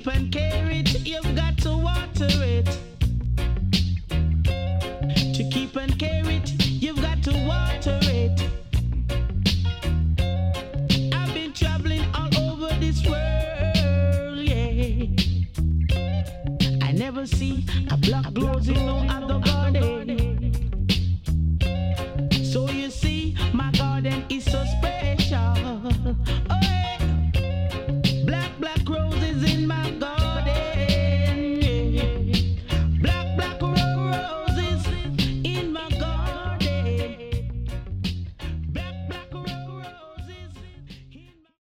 and care it, you've got to water it. To keep and care it, you've got to water it. I've been traveling all over this world, yeah. I never see a black clothes in no